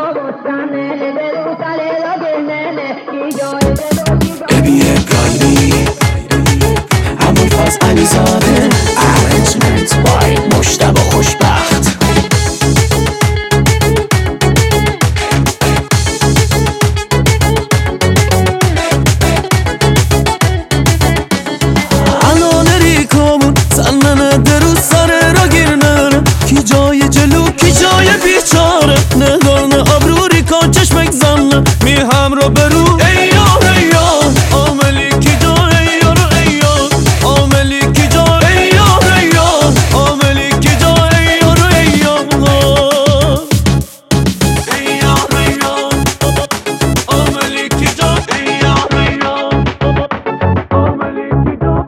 ابی ابراهیمی ابوالفضل علیزاده ارنجمنت بای مجتبی خوشبخت. زننه درو سر را گیرنه کی جای جلو کی جای بیچاره نگارنه ابروری کن چشمک زنه می هم رو برو ایا ایا عاملی کی جا ایا رو ایا عاملی کی جا ایا ایا عاملی کی جا ایا رو ایا ایا ایا عاملی کی جا ایا ایا عاملی کی جا.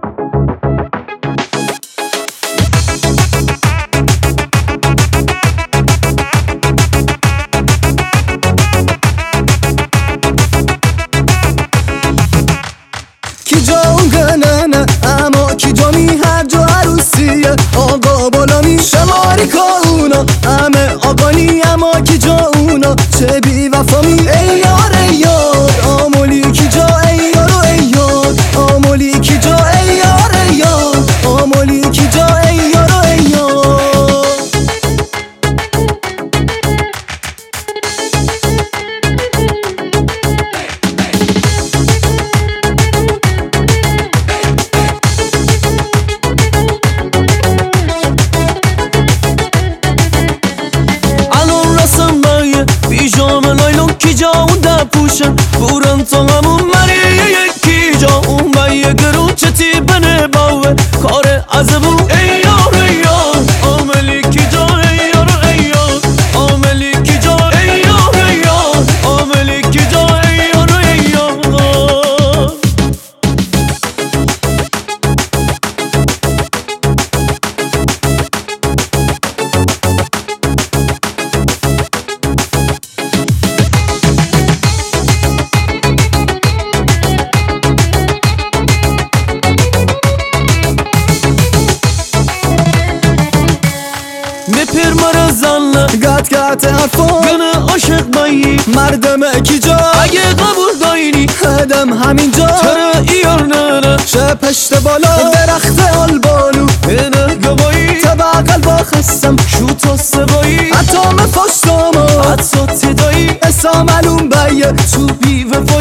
کی جا اون گننه اما کی جا می هر جا عروسیه آقا بالانی شماری که اونا همه آقانی اما کی جا اونا چه بی وفا می ای یار ای یار آمولی کی جا ای یار و ای یار آمولی کی جا ای یار ای یار آمولی کی جا ای یار و ای یار. پیجام لایلون کی جا اون ده پوشن بورن تا همون مریه یکی جا اون بایه گرون چتی بنه باوه کار عذبو ایار ایار عاملی کی جا ایار ایار عاملی کی جا ایار ایار عاملی کی جا ایار ایار. مپر مرا زنه گت گت حرفا گنه عاشق بایی مردم کی جا اگه قبول داینی هدم همینجا چرا ایار ننه شه پشت بالا درخت آلبالو اینه گوایی تبع قلبا خستم شو تا سوایی حتی مفاشتاما حتی تدایی اسا معلوم بایه تو بی وفایی